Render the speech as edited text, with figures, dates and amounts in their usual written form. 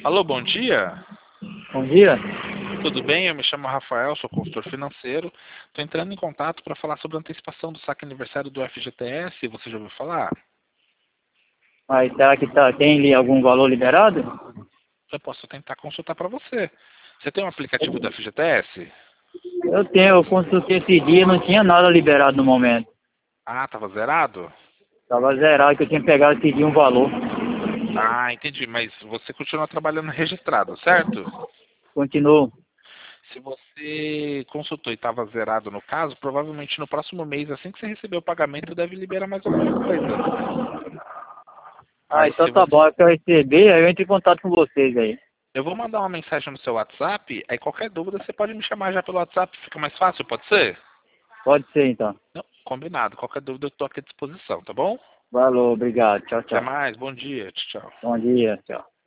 Alô, bom dia. Bom dia. Tudo bem? Eu me chamo Rafael, sou consultor financeiro. Estou entrando em contato para falar sobre a antecipação do saque aniversário do FGTS. Você já ouviu falar? Mas será que tem ali algum valor liberado? Eu posso tentar consultar para você. Você tem um aplicativo do FGTS? Eu consultei esse dia, não tinha nada liberado no momento. Ah, estava zerado? Tava zerado que eu tinha pegado esse dia um valor. Ah, entendi. Mas você continua trabalhando registrado, certo? Continuo. Se você consultou e estava zerado no caso, provavelmente no próximo mês, assim que você receber o pagamento, deve liberar mais alguma coisa. Ah, Aí então se tá você bom. É que eu receber, aí eu entro em contato com vocês aí. Eu vou mandar uma mensagem no seu WhatsApp, aí qualquer dúvida você pode me chamar já pelo WhatsApp, fica mais fácil, pode ser? Pode ser então. Não, combinado. Qualquer dúvida eu estou aqui à disposição, tá bom? Valeu, obrigado. Tchau, Até tchau. mais, bom dia, tchau. Bom dia, tchau.